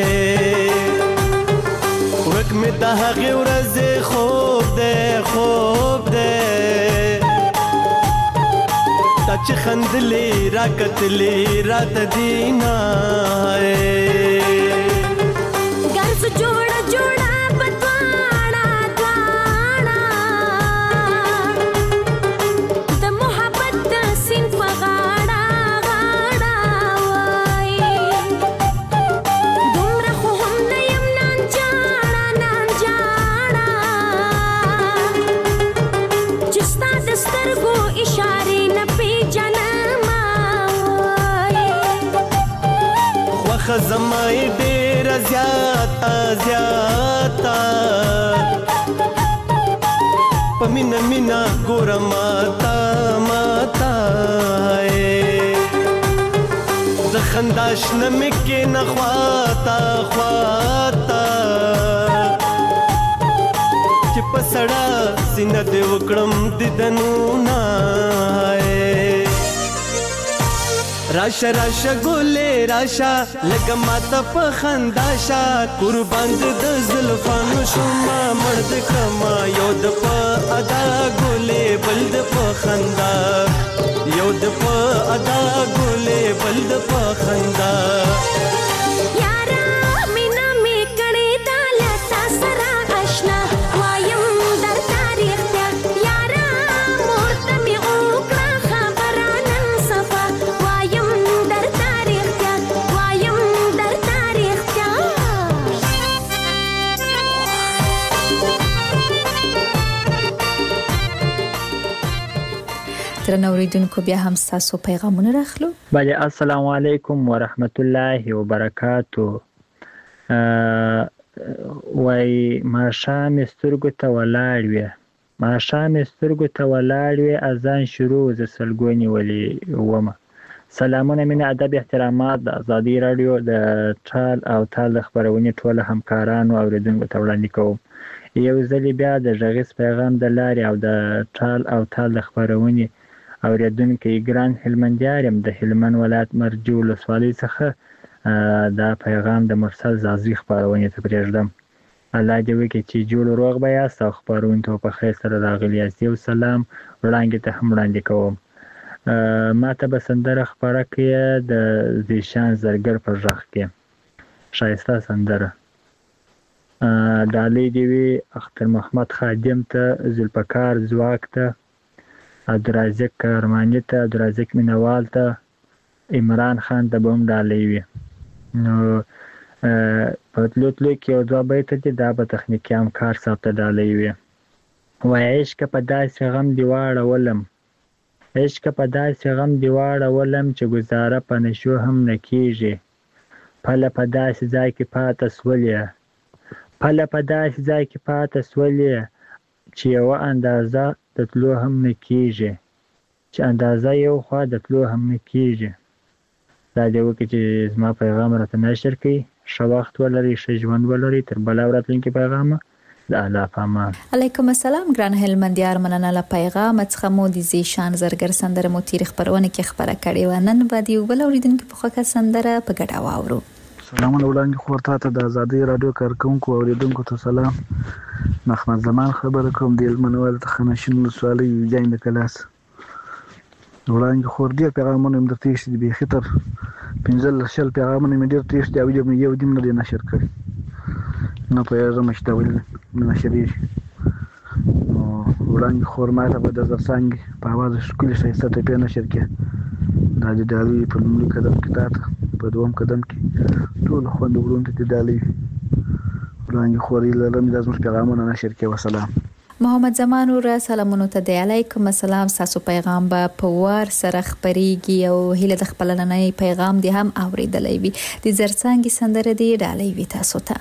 وک میں تاہغی ورز خوب دے خوب دے تاچ خندلی راکتلی رات دینا ہائے گرز جوڑا جوڑا زمائی دیر زیادہ زیادہ پمینا مینا گورا ماتا ماتا زخنداش نمکی نخواتا خواتا چپ سڑا سینہ دے وکڑم دیدنونا راشا راشا گولے راشا لگا ماتا پا خنداشا قربان د زلفانو شما مرد کما یود پا ادا گولے بلد پا خندا یود پا ادا گولے بلد پا خندا یارا مینا می کڑی دالا تاسرا اشنا وایم در تاریخ تیا یارا مورتا می اوکرا خبرانن صفا درنو اوریدونکو بیا هم تاسو پیغامونه راخلو. بله السلام علیکم و رحمت الله و برکاتو. وای ماښام سترګو ته ولاړ وې ماښام سترګو ته ولاړ وې اذان شروع ز سلګونی ولي ومه. سلامونه مینه ادب احترامات د ازادي رادیو د ټال او تال خبرونه ټول همکارانو او اوریدونکو ته وړاندې کوم. یو ځل بیا د ژغیز پیغام د لارې او د ټال او تال خبرونه اوریدونکو ګران هلمندیار يم د هلمند ولایت مرجو ولسوالۍ څخه دا پیغام د مرسل زازي خبرونه ته پرېږدم. الله دې وکړي چې جوړ روغ به یاست او خبرونه ته په خیر سره راغلي یاست. یو سلام وړاندې ته هم وړاندې کوم. ما ته به سندره خبره کړې د زیشان زرګر پر غږ کې ښایسته سندره. ډالۍ دې وي اختر محمد خادم ته، ذوالفقار ځواک ته، عبدالرازق کرماني ته، عبدالرازق مینوال ته، عمران خان ته به هم ډالۍ وي. نو په تلو تلو کې یو دوه بیته دي دا به تخنیکي همکار صاحب ته ډالۍ وي. وایي عشقه په داسې غم دې واړولم عشقه په داسې غم دې واړولم چې ګزاره په نشو هم نه کېږي. پله په داسې ځای کې پاته سولې پله په داسې ځای کې پاته سولې چې یوه اندازه د تلو هم نه کېږي چې اندازه یو خوا د تلو هم نه کېږي. دا دې وکړي چې زما پیغام راته نشر کړي. ښه وخت ولرئ، ښه ژوند ولرئ. تر بله ورځ راتلونکي پیغامه اعلی پامان. علیکم السلام ګران هلمندیار، مننه له پیغام څخه مو د زیشان زرګر سندره مو تیر خبرونه کې خبره کړې و. نن باندې وبل اوریدونکو په خوکه سندره په ګډه واورو. سلامونه وړاندې خورته ته د ازادي رادیو کارکونکو اوریدونکو ته سلام. محمد زمان خبره کوم د المنوال ته خنشین ولسوالۍ جاین د کلاس. وړاندې خور دی پیغامونه مې درته شي به خطر پنځل شل پیغامونه مې ډیر تیښت او یو دیم نه نشر کړی. نو په یوه مشتول نشری وړاندې خور ماته په د زرسنګ په आवाज شکل شایسته ته په نشر کې د دالي په لومړي قدم کې تاته په دوم قدم کې ټول خوند ورونته د دالي وړاندې خوري لرم د زموږ پیغامونه نشر کې. وسلام. محمد زمان ور سلامونه ته دی. علیکم السلام. تاسو پیغام به په وار سره خبريږي او هله د خپل نننۍ پیغام دی هم اوریدلې وي. د زرسنګ سندره دی ډالۍ وي تاسو ته.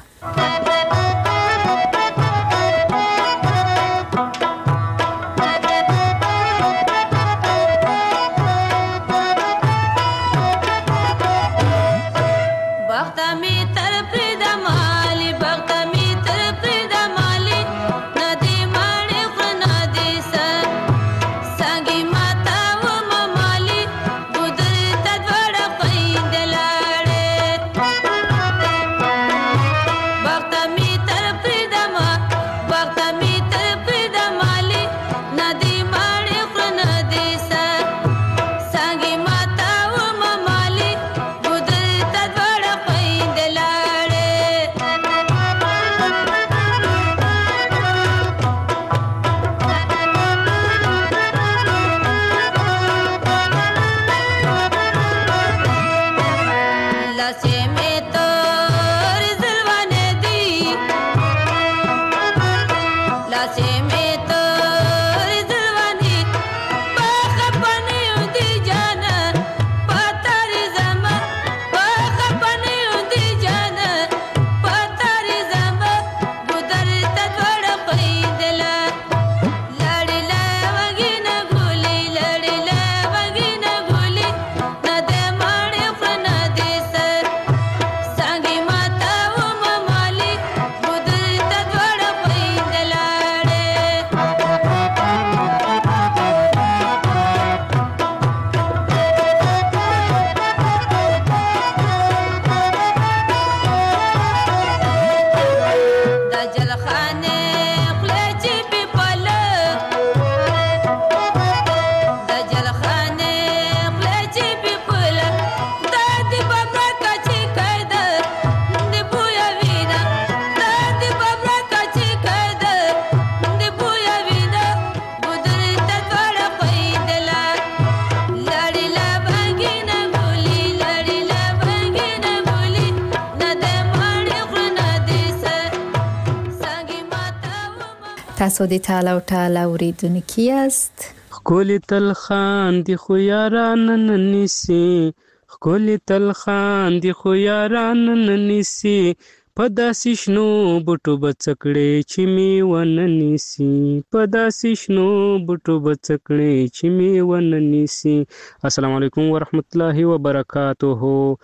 تاسو د تاله او تاله اوریدونکي یاست. ښکلي تل خاندي خو یاران نه نیسي، ښکلي تل خاندي خو یاران نه نیسي، په داسې شنو بوټو به څه کړې چې مې ونه نیسي، په داسې شنو بوټو به څه کړې چې مې ونه نیسي. السلام علیکم ورحمت الله وبرکاته.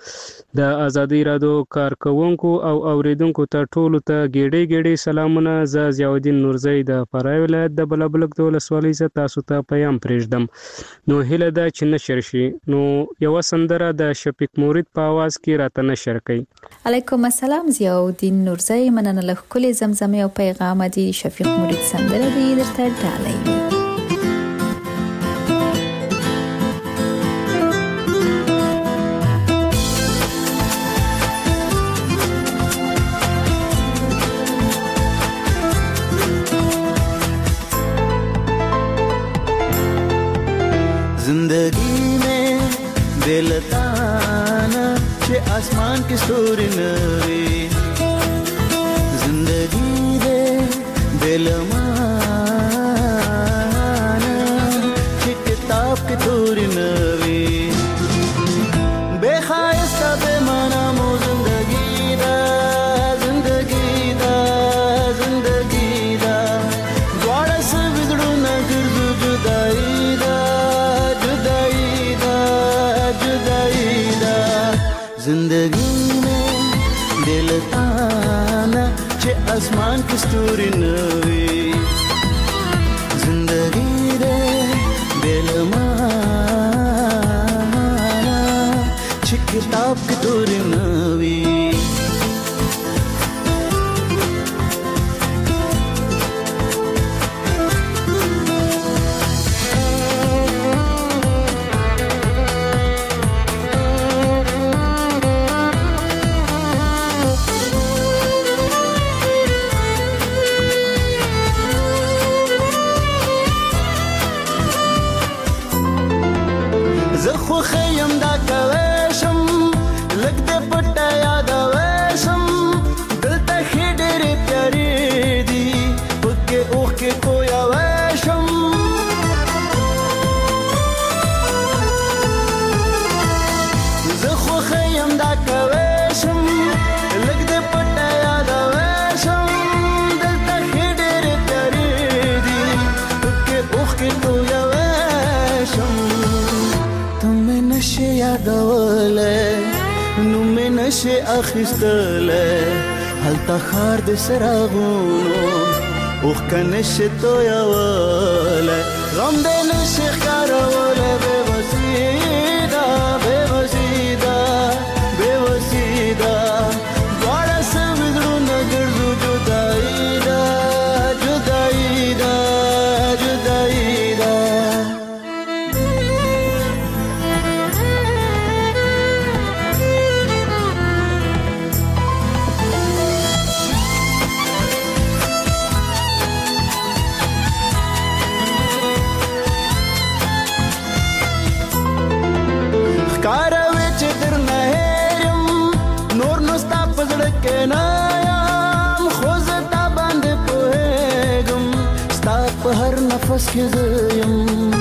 د ازادي رادیو کارکونکو او اوریدونکو ته ټولو ته ګېډې ګېډې سلامونه. زه ضیاءالدین نورزی د فراه ولایت د بلابلک د ولسوالۍ څخه تاسو ته پیغام پرېږدم. نو هیله ده چې نشر شي. نو یوه سندره د شفیق مورید په आवाज کې راته نشر کړئ. علیکم السلام. ضیاءالدین نورزی، مننه له ښکلې زمزمې او پیغام دی. شفیق مورید سندره دی درته ډالۍ وي. जिंदगी में बेलताना चे आसमान की सूरी नवी, जिंदगी दे बेलमाना चे किताब की थोरी नवी, बेखायस्ता बेमाना मो जिंदगी दा, जिंदगी दा, जिंदगी दा, द्वारा से बिगड़ू न गिरजू जुदाई दा, जिंदगी में दिल ताना चे आसमान की ستوري نوي زندگی دے بیلمانا چه کتاب کی توری نوی زخو خیم دا کویشم لگ دے پٹا یاد ویشم دلتا خیڈر پیاری دی پکے اوخ کے کویا ویشم زخو خیم دا کویشم لگ دے پٹا یاد ویشم دلتا خیڈر پیاری دی پکے اوخ کے کویا ویشم نشه یادوله نو مې نشه اخیستله هلته خار د سراغونو اوخ که نشه تویوله غم د نشه ښکاروله بې وسیده بې وسیده بې وسیده دواړه سوي زړونه ګرځو جدایي ده جدایي ده جدایي ده کاروي چې در نه هېرم نور نو ستا په زړه کې نه یم خو زه تا باندې پوهېږم ستا په هر نفس کې زه یم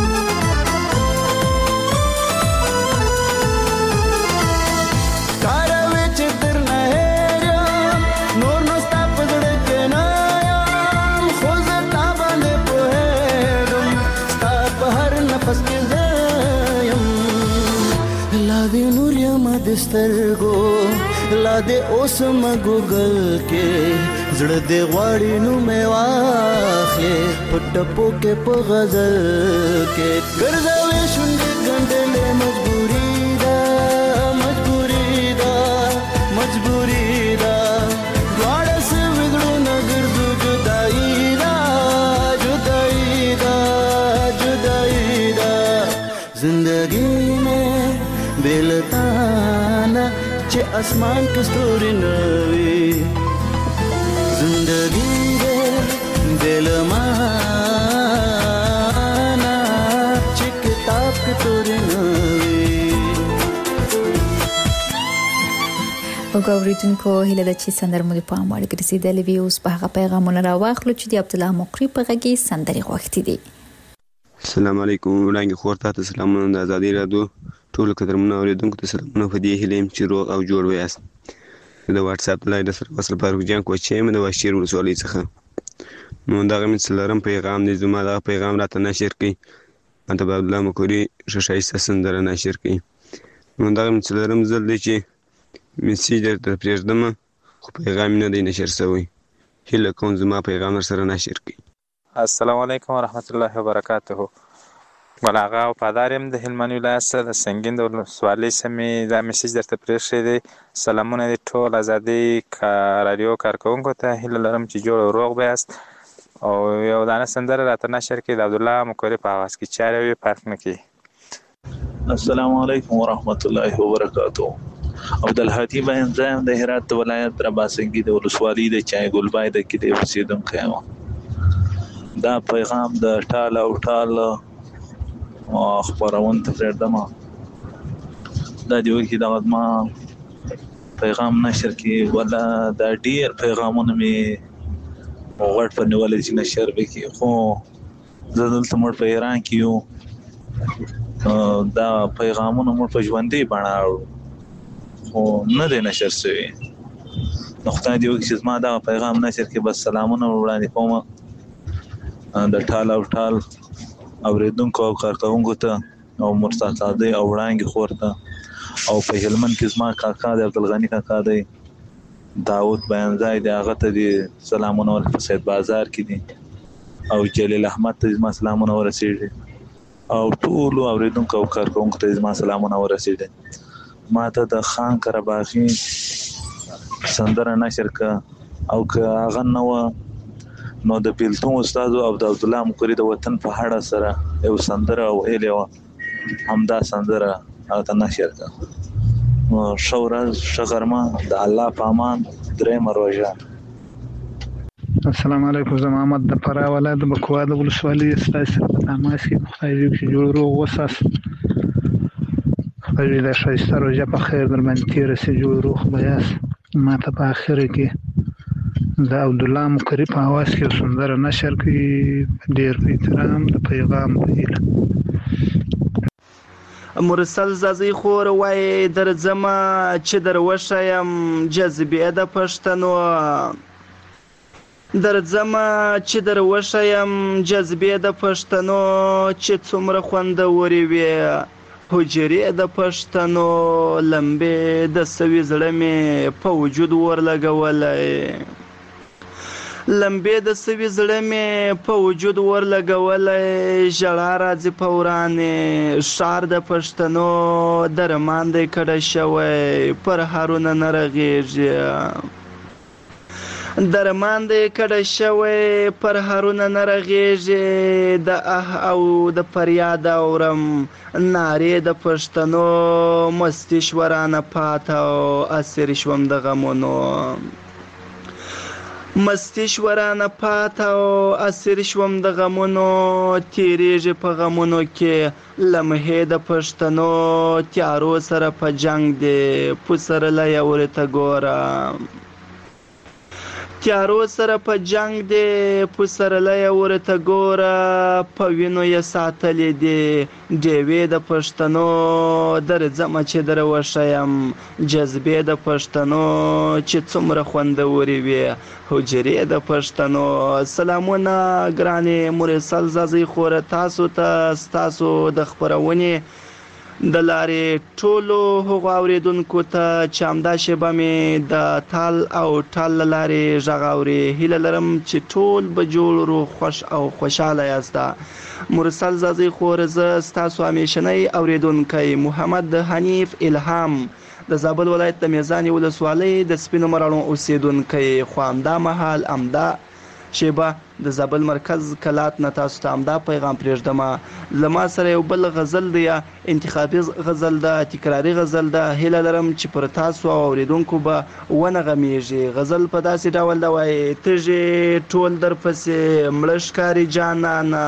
کاروي چې در نه هېرم نور نو ستا په زړه کې نه یم خو زه تا باندې پوهېږم ستا په هر نفس کې زه یم لا دې نور یم د سترګو لا دې اوس م ګوګل کې زړه دې غواړي نو مې واخلې په ټپو کې په غزل کې ګرځوي شونډې ګنډلې مجبوري ده مجبوري ده مجبوري ده دواړه سوي زړونه ګرځو جدایي ده جدایي ده جدایي ده زندگی میں بیلتانا چه اسمان کستوری نوی زندگی دے بیلمانا چه کتاب کستوری نوی وګوریدونکو هیله ده چې سندر مو د پام وړ ګرځیدلې وي اوس په هغه پیغامونه راواخلو چې د عبد الله مقری په غږی سندري غوښتي دي. السلام علیکم وړاندې خور ته سلامونه د ازادي رادیو ټول قدرمنو اوریدونکو ته سلامونه په دې هیله چې روغ او جوړ ویاست. د واتس اپ لایډ سره وصل فاروق جان کوچې مې د واشیر ولسوالۍ څخه نو دا غو مثلرم پیغام دې زما دا پیغام راته نشر کړي انت عبد الله مقری شایسته سندره نشر کړي نو دا مثلرم زل دي چې میسیج درته پرېږدم خو پیغام نه دی نشر شوی هیله کوم زما پیغام سره نشر کړي. السلام علیکم ورحمت الله وبرکاته. بلاغه او پادارم د هلمند ولایت د سنگین د ولسوالۍ سمې دا میسیج درته پرېښی دی. سلامونه دي ټول ازادي رادیو کارکوونکو ته هیله لرم چې جوړ او روغ بیاست او یو دانه سندره راته نشر کړي د عبدالله مقری په اواز کې چاره وي فرق نه کوي. السلام علیکم ورحمت الله وبرکاته. عبدالهادي باین زایم د هرات ولایت رباسنګي د ولسوالۍ د چای ګلبای د کې د اوسیدونکو یم. دا پیغام د ټال او ټال خبرون ته پرېږدم دا دی وکي دا ما پیغام نشر کې ولا دا ډیر پیغامونه می وغړ په نیولې چې نشر وکي خو زه دلته مړ په ایران کې یو دا پیغامونه مړ په ژوندۍ بڼه خو نه دی نشر شوی. نو خدای دې وکړي چې زما دا پیغام نشر کې بس سلامونه وړاندې کوم د ټال او ټال اوریدونکو او کارکوونکو ته او مرتضی دی او وړاندې خور ته او په هلمند کې زما کاکا د عبدالغنی کاکا دی داود بیانځای دی هغه ته دي سلامونه ورکړي په سید بازار کې دي او جلیل احمد ته زما سلامونه ورسېږي او ټولو اورېدونکو او کارکوونکو ته زما سلامونه ورسېږي. ما ته د خان قرهباغي سندره نشر کړه او که هغه نه وه نو د بیلتون استاد او د عبدالله مقري د وطن په اړه سره یو سندره ویلې وه، همدا سندره هغه ته نشر کړه. ښه ورځ، ښه غرمه، د الله په امان، درېیمه روژه. السلام علیکم. زه محمد د فراه ولایت د بکوا د ولسوالۍ ستاسو سره په تماس کې خدای دې چې جوړ روغ وساس. خدای دې د ښایسته روژه په خیر در باندې تېره شي، جوړ روغ به یاست. ما ته په اخره کې د عبدالله مقري په اواز کې یو سندره نشر کړي، ډېر په احترام د پیغام په هیله. مرسل زازی خور وای درځمه چې در وښیم جذبې د پښتنو، درځمه چې در وښیم جذبې د پښتنو، چې څومره خوندورې وې حجرې د پښتنو، لمبې د سوي زړه مې په وجود ورلګولی، لمبې د سوي زړه مې په وجود ورلګولی، ژړا راځي په ورانې ښار د پښتنو، درمان دی کډه شوی پر هرونه نه رغېږي، درمان دی کډه شوی پر هرونه نه رغېږي، د اه او د فریاد اورم نارې د پښتنو، مستي شورانه پاته او اسیر شوم د غمونو، مستی شورانه پاته او اسیر شوم د غمونو، تیریږي په غمونو کې لمحې د پښتنو، تیارو سره په جنگ دی پسرلی ورته ګوره، تیارو سره په جنگ دی پسرلی ورته ګوره، په وینو یې ساتلې دي ډیوې د پښتنو، درځمه چې در وښیم جذبې د پښتنو، چې څومره خوندورې وې حجرې د پښتنو. سلامونه ګرانې مرسل زازی خوره تاسو ته، ستاسو د خپرونې د لارې ټولو هغو اورېدونکو ته چې همدا شیبه مې د تال او ټال له لارې غږ اوري، هیله لرم چې ټول به جوړ روغ خوښ او خوشحاله یاست. مرسل زازی خور زه ستاسو همیشنی اورېدونکی محمد حنیف الهام د زابل ولایت د میزانې ولسوالۍ د سپینو مراڼو اوسېدونکی، خو همدا مهال همدا شیبه د زابل مرکز کلات نه تاسو ته همدا پیغام پرېږدم. زما سره یو بل غزل دی، انتخابي غزل ده، تکراري غزل ده، هیله لرم چې پر تاسو او اورېدونکو به ونغمیږي. غزل په داسې ډول ده وایي: تږي ټول درپسې مړه ښکاري جانانه،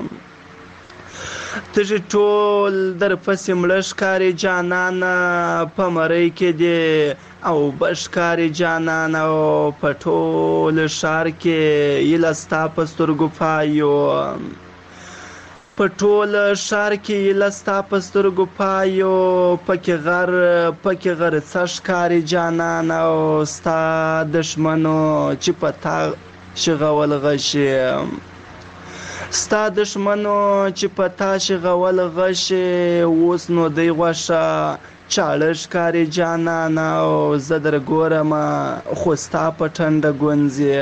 تږي ټول درپسې مړه ښکاري جانانه، په مرۍ کې دې او بشکاري جانان او په ټول ښار کې ایله ستا په سترګو پایو، په ټول ښار کې ایله ستا په سترګو پایو، پکې غر پکې غر څه ښکاري جانان او ستا دښمنو چې په تا شغول غشي، ستا دښمنو چې په تا شغول غشي، اوس نو دی غوښه چاړه ښکاري جانان او زه در ګورمه خو ستا په ټنډه ګونځې،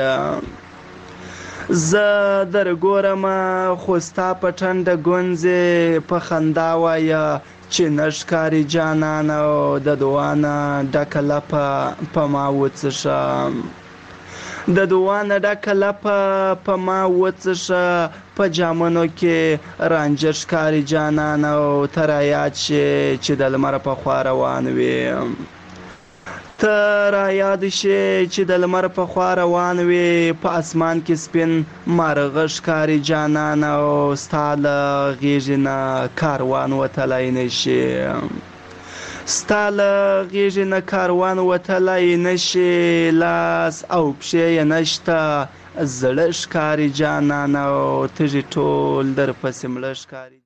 زه در ګورمه خو ستا په ټنډه ګونځې، په خندا وایه چې نه ښکاري جانان او د دعا نه ډکه لپه په ما وڅښه، د دعا نه ډکه لپه په ما وڅښه، په جامونو کې رانجه ښکاري جانان او ته رایاد شې چې د لمر په خوا روان وې، ته رایاد شې چې د لمر په خوا روان وې، په اسمان کې سپین مارغه ښکاري جانان او ستا له غېږې نه کاروان وتلی نه شي، ستا له غېږې نه کاروان وتلی نه شي، لاس او پښې یې نشته زړه ښکاري جانان او تږي ټول درپسې مړه ښکاري.